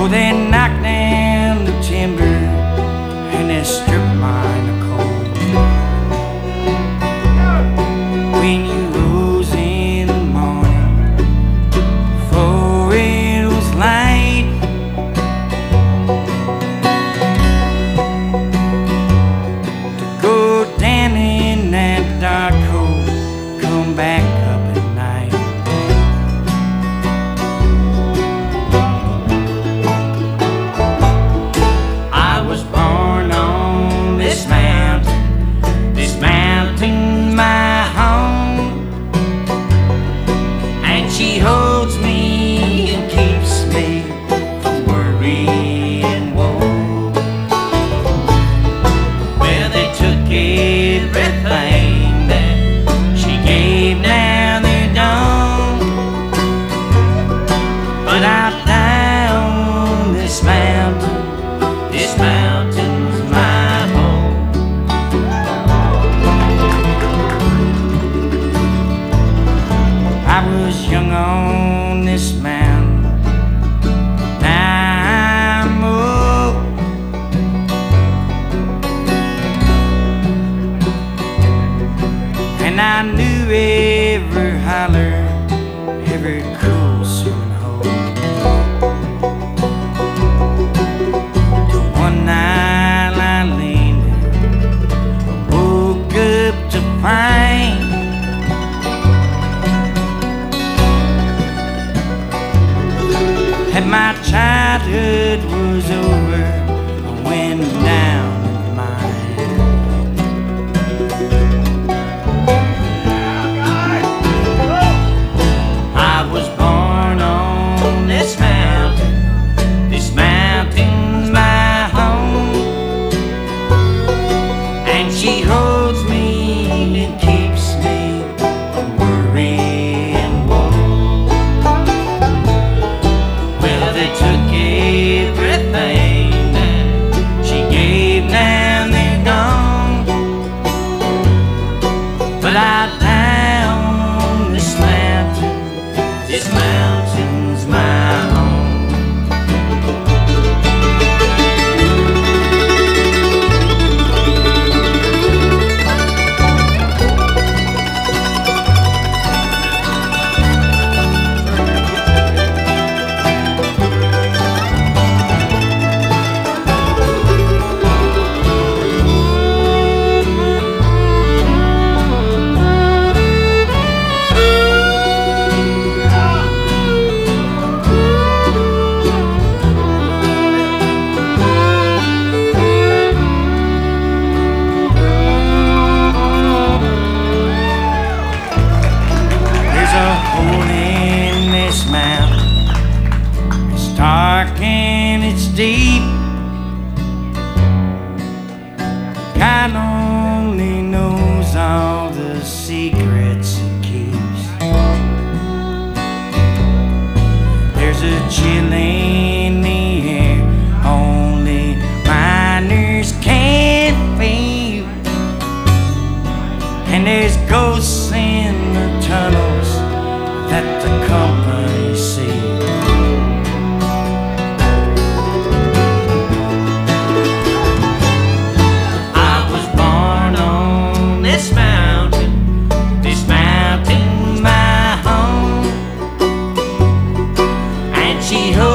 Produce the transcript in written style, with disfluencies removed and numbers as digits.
Oh, they knocked down the timber and they stripped mine of coal. When you rose in the morning, before it was light, to go down in that dark hole, come back up at night. I was born on this mountain's my home, and she holds me and keeps me from worry and woe. Well, they took everything that she gave, now they're gone. But out there on this mountain's my home. I was young on this mountain, now I'm old. And I knew every holler, every cool swimming hole. Till one night I leaned and woke up to find that my childhood was over. I went down in mine. I was born on this mountain's my home, and she holds me and keeps me from worry and woe. Well, they took everything that she gave, now they're gone. But out there on this mountain's my home. There's a hole in this mountain, it's dark and it's deep. God only knows all the secrets it keeps. There's a chill in the air only miners can feel, and there's ghosts in the tunnels that the company see. I was born on this mountain's my home, and she holds